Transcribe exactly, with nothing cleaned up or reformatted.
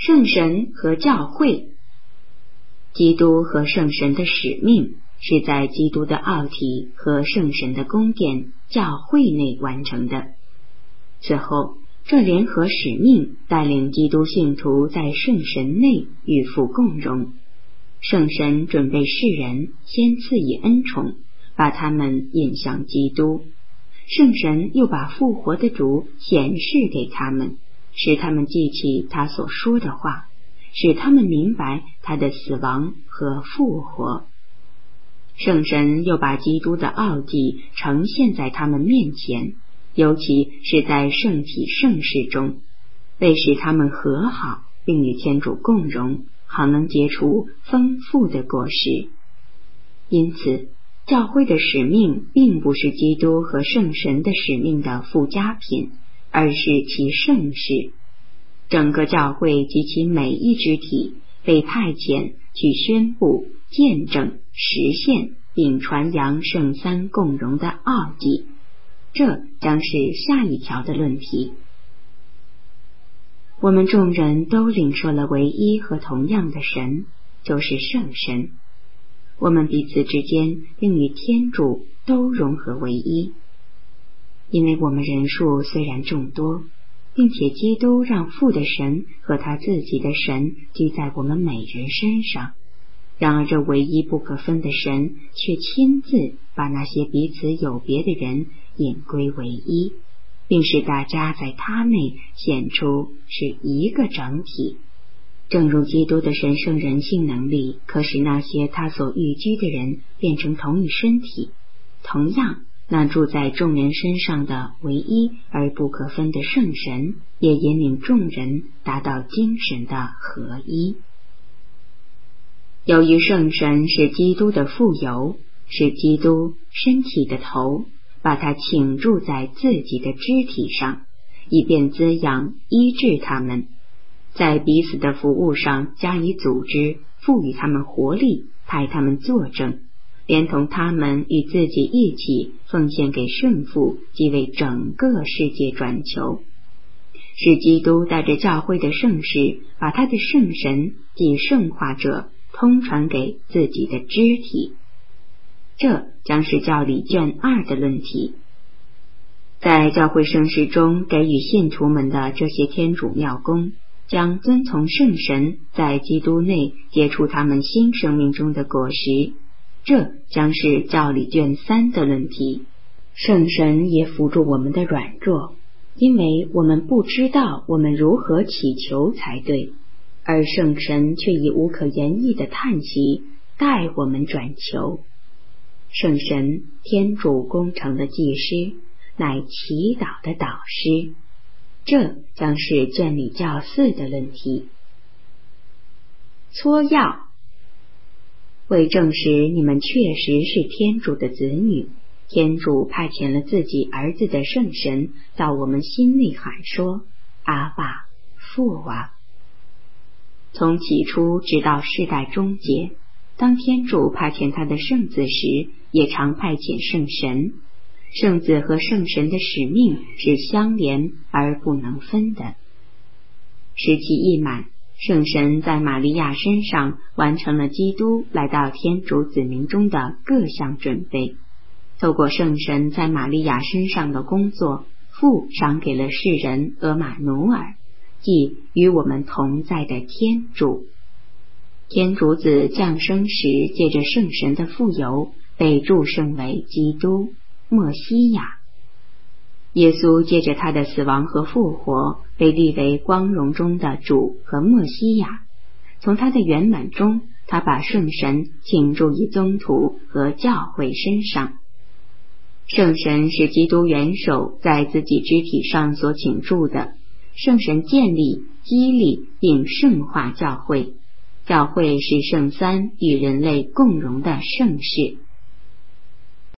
圣神和教会。基督和圣神的使命是在基督的奥体和圣神的宫殿教会内完成的。此后，这联合使命带领基督信徒在圣神内与父共荣。圣神准备世人，先赐以恩宠，把他们引向基督。圣神又把复活的主显示给他们，使他们记起他所说的话，使他们明白他的死亡和复活。圣神又把基督的奥迹呈现在他们面前，尤其是在圣体圣事中，为使他们和好，并与天主共荣，好能结出丰富的果实。因此，教会的使命并不是基督和圣神的使命的附加品，而是其圣事。整个教会及其每一肢体被派遣去宣布、见证、实现并传扬圣三共荣的奥迹。这将是下一条的论题。我们众人都领受了唯一和同样的神，就是圣神。我们彼此之间并与天主都融合为一。因为我们人数虽然众多，并且基督让父的神和他自己的神居在我们每人身上，然而这唯一不可分的神却亲自把那些彼此有别的人引归为一，并使大家在他内显出是一个整体。正如基督的神圣人性能力可使那些他所寓居的人变成同一身体，同样那住在众人身上的唯一而不可分的圣神也引领众人达到精神的合一。由于圣神是基督的傅油，是基督身体的头，把它倾注在自己的肢体上，以便滋养医治他们，在彼此的服务上加以组织，赋予他们活力，派他们作证，连同他们与自己一起奉献给圣父，即为整个世界转求。使基督带着教会的圣事，把他的圣神即圣化者通传给自己的肢体。这将是教理卷二的论题。在教会圣事中给予信徒们的这些天主妙功，将遵从圣神在基督内结出他们新生命中的果实。这将是教理卷三的论题。圣神也辅助我们的软弱，因为我们不知道我们如何祈求才对，而圣神却以无可言喻的叹息带我们转求。圣神，天主工程的祭师，乃祈祷的导师。这将是卷理教四的论题。撮要，为证实你们确实是天主的子女，天主派遣了自己儿子的圣神到我们心里喊说：阿爸，父啊！从起初直到世代终结，当天主派遣他的圣子时，也常派遣圣神。圣子和圣神的使命是相连而不能分的。时期一满，圣神在玛利亚身上完成了基督来到天主子民中的各项准备。透过圣神在玛利亚身上的工作，父赏给了世人俄马努尔，即与我们同在的天主。天主子降生时，借着圣神的傅油被祝圣为基督默西亚。耶稣借着他的死亡和复活被立为光荣中的主和默西亚。从他的圆满中，他把圣神倾注于宗徒和教会身上。圣神是基督元首在自己肢体上所倾注的，圣神建立、激励并圣化教会。教会是圣三与人类共荣的圣事。